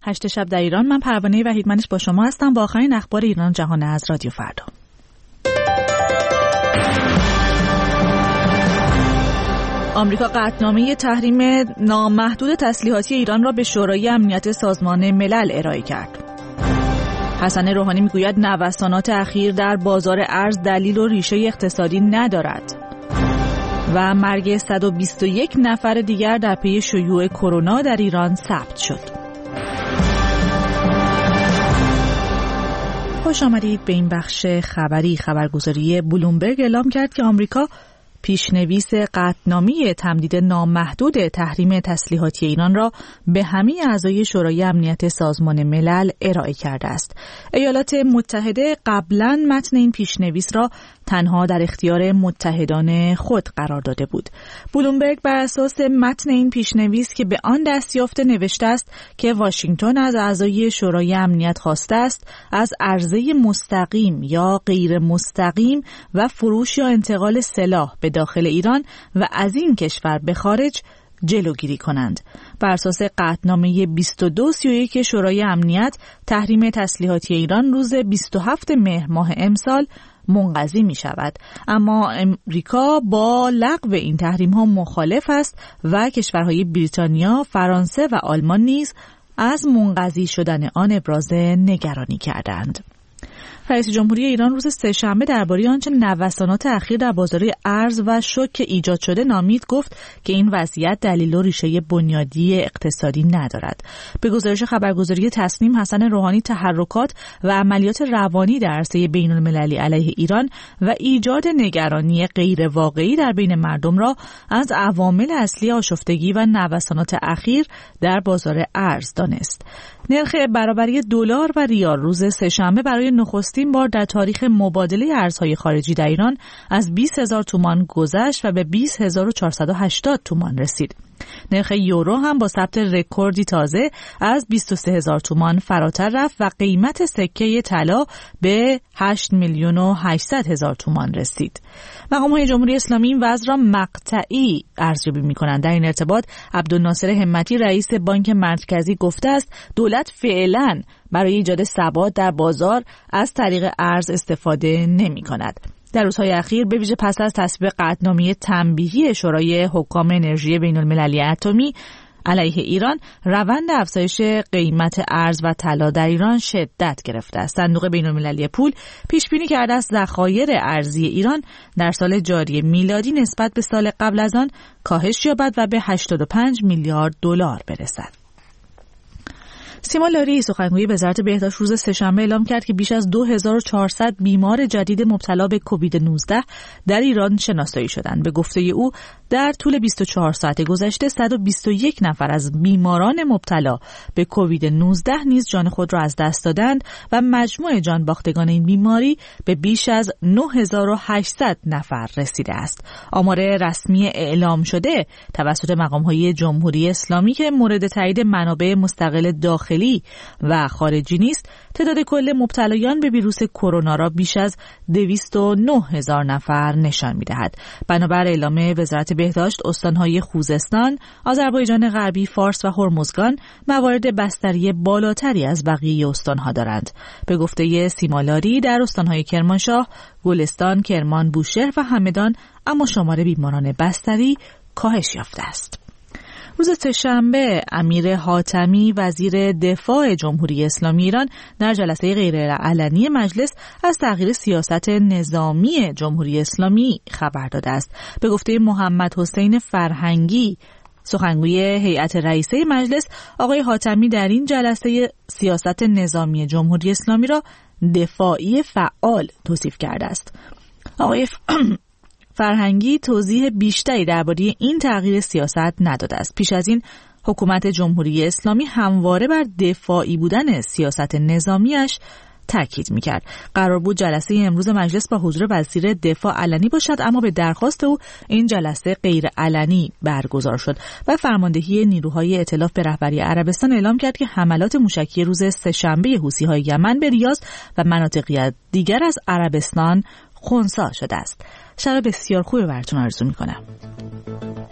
8 شب در ایران. من پروانه وحیدمنش با شما هستم با آخرین اخبار ایران جهان از رادیو فردا. آمریکا قطعنامه تحریم نامحدود تسلیحاتی ایران را به شورای امنیت سازمان ملل ارائه کرد. حسن روحانی میگوید نوسانات اخیر در بازار ارز دلیل و ریشه اقتصادی ندارد. و مرگ 121 نفر دیگر در پی شیوع کرونا در ایران ثبت شد. خوش آمدید به این بخش خبری. خبرگزاری بلومبرگ اعلام کرد که آمریکا پیشنویس قطعنامه تمدید نامحدود تحریم تسلیحاتی ایران را به همه اعضای شورای امنیت سازمان ملل ارائه کرده است. ایالات متحده قبلا متن این پیشنویس را تنها در اختیار متحدان خود قرار داده بود. بلومبرگ بر اساس متن این پیشنویس که به آن دست یافته نوشته است که واشنگتن از اعضای شورای امنیت خواسته است از عرضه مستقیم یا غیر مستقیم و فروش یا انتقال سلاح به داخل ایران و از این کشور به خارج جلوگیری کنند. بر اساس قطعنامه 2231 شورای امنیت تحریم تسلیحاتی ایران روز 27 مهر ماه امسال منقضی می شود، اما امریکا با لغو این تحریم ها مخالف است و کشورهای بریتانیا، فرانسه و آلمان نیز از منقضی شدن آن ابراز نگرانی کردند. رئیس جمهوری ایران روز سه‌شنبه درباره آنچه نوسانات اخیر در بازار ارز و شوک ایجاد شده نامید گفت که این وضعیت دلیل و ریشه بنیادی اقتصادی ندارد. به گزارش خبرگزاری تصنیم، حسن روحانی تحرکات و عملیات روانی در عرصه بین‌المللی علیه ایران و ایجاد نگرانی غیر واقعی در بین مردم را از عوامل اصلی آشفتگی و نوسانات اخیر در بازار ارز دانست. نرخ برابری دلار و ریال روز سه‌شنبه برای نخستین بار در تاریخ مبادله ارزهای خارجی در ایران از 20,000 تومان گذشت و به 20,480 تومان رسید. نرخ یورو هم با ثبت رکوردی تازه از 23,000 تومان فراتر رفت و قیمت سکه طلا به 8,800,000 تومان رسید. مقام‌های جمهوری اسلامی این وضع را مقطعی ارزیابی می‌کنند. در این ارتباط عبدالناصر همتی رئیس بانک مرکزی گفته است دولت فعلاً برای ایجاد ثبات در بازار از طریق ارز استفاده نمی‌کند. در روزهای اخیر به ویژه پس از تصویب قطعنامه تنبیهی شورای حکام انرژی بین‌المللی اتمی علیه ایران، روند افزایش قیمت ارز و طلا در ایران شدت گرفته است. صندوق بین‌المللی پول پیش بینی کرده است ذخایر ارزی ایران در سال جاری میلادی نسبت به سال قبل از آن کاهش یابد و به 85 میلیارد دلار برسد. سیما لاری سخنگوی وزارت بهداشت روز سه‌شنبه اعلام کرد که بیش از 2400 بیمار جدید مبتلا به کووید 19 در ایران شناسایی شدند. به گفته او در طول 24 ساعت گذشته 121 نفر از بیماران مبتلا به کووید 19 نیز جان خود را از دست دادند و مجموع جان باختگان این بیماری به بیش از 9800 نفر رسیده است. آمار رسمی اعلام شده توسط مقام‌های جمهوری اسلامی که مورد تایید منابع مستقل داخلی و خارجی نیست، تعداد کل مبتلایان به ویروس کرونا را بیش از 209,000 نفر نشان می‌دهد. بنابر اعلام وزارت بهداشت، استان‌های خوزستان، آذربایجان غربی، فارس و هرمزگان موارد بستری بالاتری از بقیه استان‌ها دارند. به گفته سیما لاری در استان‌های کرمانشاه، گلستان، کرمان، بوشهر و همدان اما شمار بیماران بستری کاهش یافته است. روز سه‌شنبه امیر حاتمی وزیر دفاع جمهوری اسلامی ایران در جلسه غیرعلنی مجلس از تغییر سیاست نظامی جمهوری اسلامی خبر داده است. به گفته محمد حسین فرهنگی سخنگوی هیئت رئیسه مجلس، آقای حاتمی در این جلسه سیاست نظامی جمهوری اسلامی را دفاعی فعال توصیف کرده است. آقای فرهنگی توضیح بیشتری درباره این تغییر سیاست نداده است. پیش از این حکومت جمهوری اسلامی همواره بر دفاعی بودن سیاست نظامیش تاکید می‌کرد. قرار بود جلسه امروز مجلس با حضور وزیر دفاع علنی باشد، اما به درخواست او این جلسه غیر علنی برگزار شد و فرماندهی نیروهای ائتلاف به رهبری عربستان اعلام کرد که حملات موشکی روز سه‌شنبه حوثی‌های یمن به ریاض و مناطق دیگر از عربستان خنثی شده است. شب بسیار خوبی براتون آرزو می‌کنم.